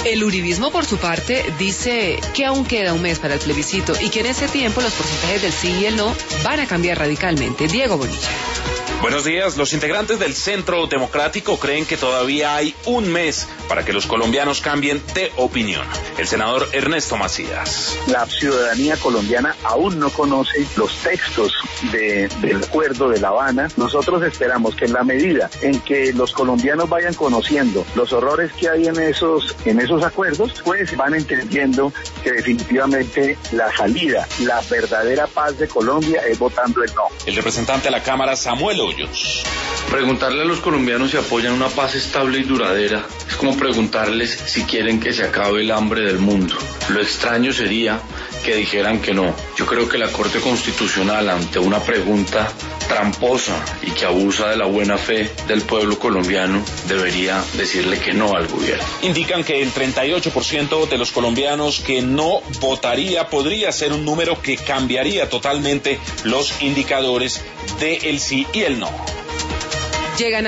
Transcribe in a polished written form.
El uribismo, por su parte, dice que aún queda un mes para el plebiscito y que en ese tiempo los porcentajes del sí y el no van a cambiar radicalmente. Diego Bonilla. Buenos días. Los integrantes del Centro Democrático creen que todavía hay un mes para que los colombianos cambien de opinión. El senador Ernesto Macías. La ciudadanía colombiana aún no conoce los textos del acuerdo de La Habana. Nosotros esperamos que en la medida en que los colombianos vayan conociendo los horrores que hay en esos acuerdos, pues van entendiendo que definitivamente la salida, la verdadera paz de Colombia es votando el no. El representante a la Cámara, Samuel Hoyos. Preguntarle a los colombianos si apoyan una paz estable y duradera es como preguntarles si quieren que se acabe el hambre del mundo. Lo extraño sería que dijeran que no. Yo creo que la Corte Constitucional, ante una pregunta tramposa y que abusa de la buena fe del pueblo colombiano, debería decirle que no al gobierno. Indican que el 38% de los colombianos que no votaría podría ser un número que cambiaría totalmente los indicadores del sí y el no. Llegan